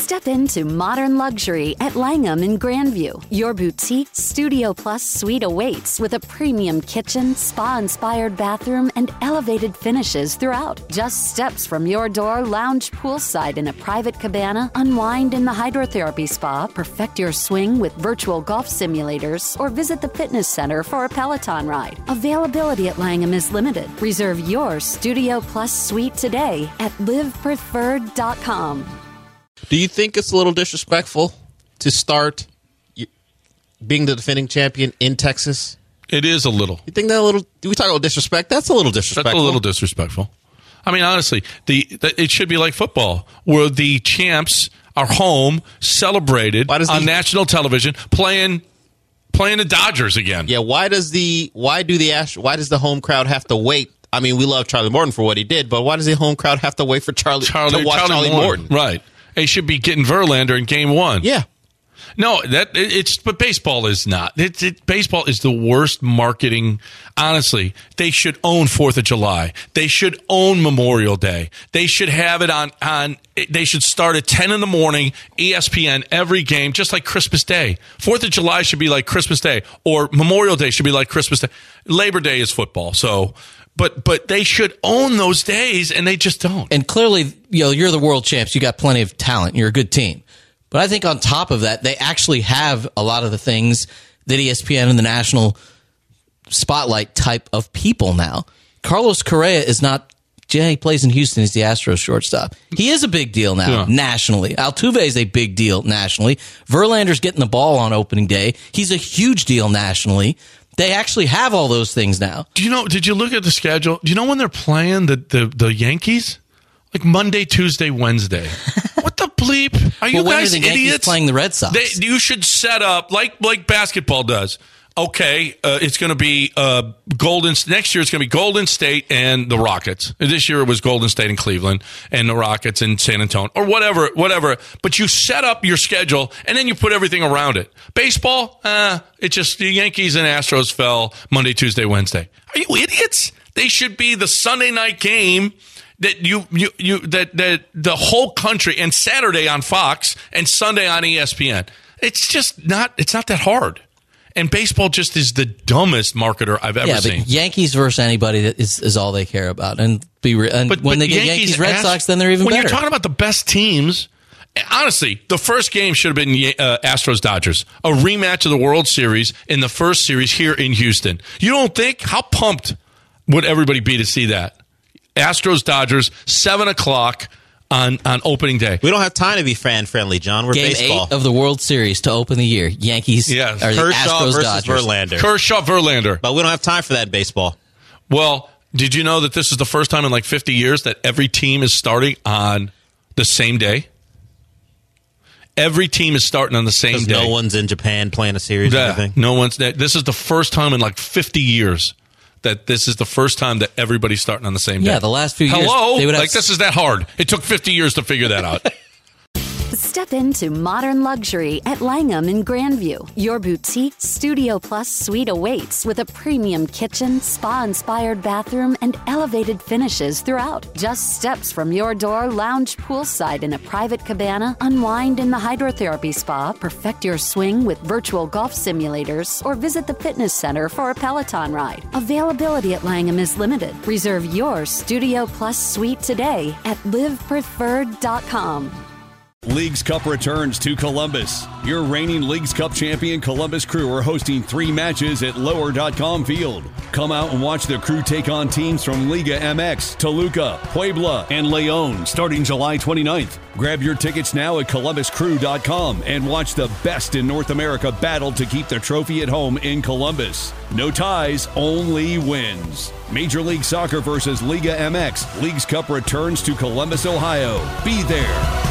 Step into modern luxury at Langham in Grandview. Your boutique Studio Plus suite awaits with a premium kitchen, spa-inspired bathroom, and elevated finishes throughout. Just steps from your door, lounge poolside in a private cabana, unwind in the hydrotherapy spa, perfect your swing with virtual golf simulators, or visit the fitness center for a Peloton ride. Availability at Langham is limited. Reserve your Studio Plus suite today at livepreferred.com. Do you think it's a little disrespectful to start being the defending champion in Texas? It is a little. You think that a little? Do we talk about disrespect? That's a little disrespectful. That's a little disrespectful. I mean, honestly, it should be like football, where the champs are home, celebrated on national television, playing the Dodgers again. Yeah. Why does the home crowd have to wait? I mean, we love Charlie Morton for what he did, but why does the home crowd have to wait for Charlie Morton? Right. They should be getting Verlander in game one. Yeah. No, but baseball is not. Baseball is the worst marketing. Honestly, they should own 4th of July. They should own Memorial Day. They should have it on. They should start at 10 in the morning, ESPN, every game, just like Christmas Day. 4th of July should be like Christmas Day, or Memorial Day should be like Christmas Day. Labor Day is football, so. But they should own those days, and they just don't. And clearly, you're the world champs. You got plenty of talent. You're a good team. But I think on top of that, they actually have a lot of the things that ESPN and the national spotlight type of people now. Carlos Correa is not. He plays in Houston. He's the Astros shortstop. He is a big deal now nationally. Altuve is a big deal nationally. Verlander's getting the ball on opening day. He's a huge deal nationally. They actually have all those things now. Did you look at the schedule? Do you know when they're playing the Yankees? Like Monday, Tuesday, Wednesday. What the bleep? Are you guys when are the idiots? Yankees playing the Red Sox? You should set up like basketball does. Okay, it's going to be next year it's going to be Golden State and the Rockets. This year it was Golden State and Cleveland and the Rockets and San Antonio or whatever. But you set up your schedule and then you put everything around it. Baseball, it's just the Yankees and Astros fell Monday, Tuesday, Wednesday. Are you idiots? They should be the Sunday night game that that the whole country, and Saturday on Fox and Sunday on ESPN. It's just not. It's not that hard. And baseball just is the dumbest marketer I've ever seen. But Yankees versus anybody is all they care about. And when they get Yankees Red Sox, then they're even better. When you're talking about the best teams, honestly, the first game should have been Astros Dodgers, a rematch of the World Series in the first series here in Houston. You don't think? How pumped would everybody be to see that? Astros Dodgers, 7:00 on opening day. We don't have time to be fan-friendly, John. We're Game baseball. 8 of the World Series to open the year. Yankees Kershaw Astros versus Dodgers. Verlander. Kershaw, Verlander. But we don't have time for that in baseball. Well, did you know that this is the first time in like 50 years that every team is starting on the same day? Every team is starting on the same day. No one's in Japan playing a series or anything? No one's. This is the first time in like 50 years that this is the first time that everybody's starting on the same day. Yeah, the last few years. Hello? This is that hard. It took 50 years to figure that out. Step into modern luxury at Langham in Grandview. Your boutique Studio Plus suite awaits with a premium kitchen, spa-inspired bathroom, and elevated finishes throughout. Just steps from your door, lounge poolside in a private cabana, unwind in the hydrotherapy spa, perfect your swing with virtual golf simulators, or visit the fitness center for a Peloton ride. Availability at Langham is limited. Reserve your Studio Plus suite today at livepreferred.com. Leagues Cup returns to Columbus. Your reigning Leagues Cup champion Columbus Crew are hosting 3 matches at Lower.com Field. Come out and watch the Crew take on teams from Liga MX, Toluca, Puebla, and Leon starting July 29th. Grab your tickets now at ColumbusCrew.com and watch the best in North America battle to keep the trophy at home in Columbus. No ties, only wins. Major League Soccer versus Liga MX. Leagues Cup returns to Columbus, Ohio. Be there.